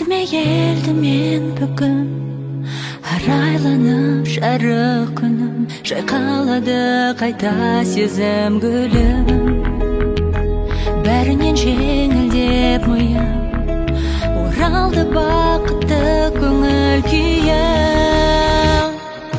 Өзіме келдім мен бүгін, арайланып жарық күнім, жайқалады қайта сезім гүлім. Бәрінен жеңілдеп миым, оралды бақытты көңіл күйім.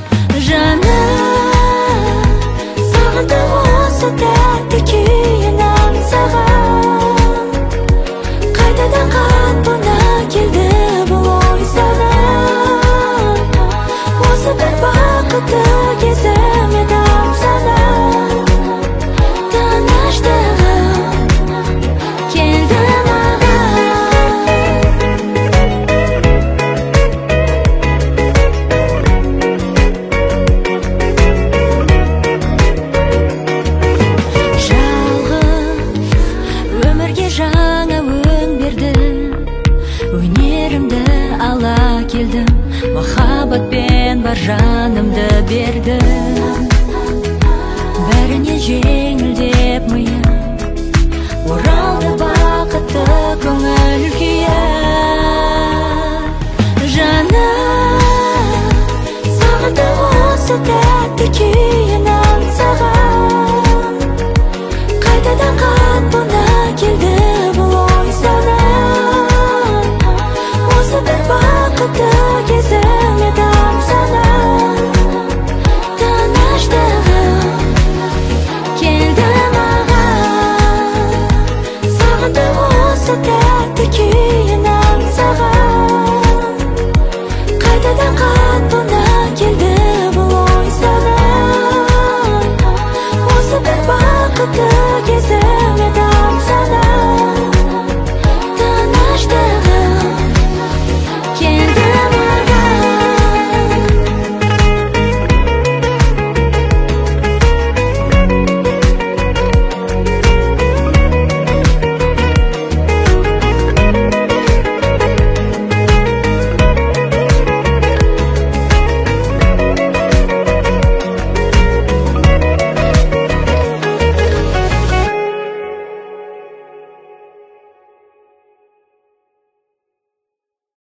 Жаным, сағындым осы тәтті күйін аңсаған, қайтадан қалпына келді бұл ой санам. Осы бір бақытты кезім едім санам. Тыныштығым келді маған. Жалғыз өмірге жаңа өң берді, өнерімді ала келдім, махаббатпен бар жанымды бердім. Бәріне жеңілдеп миым,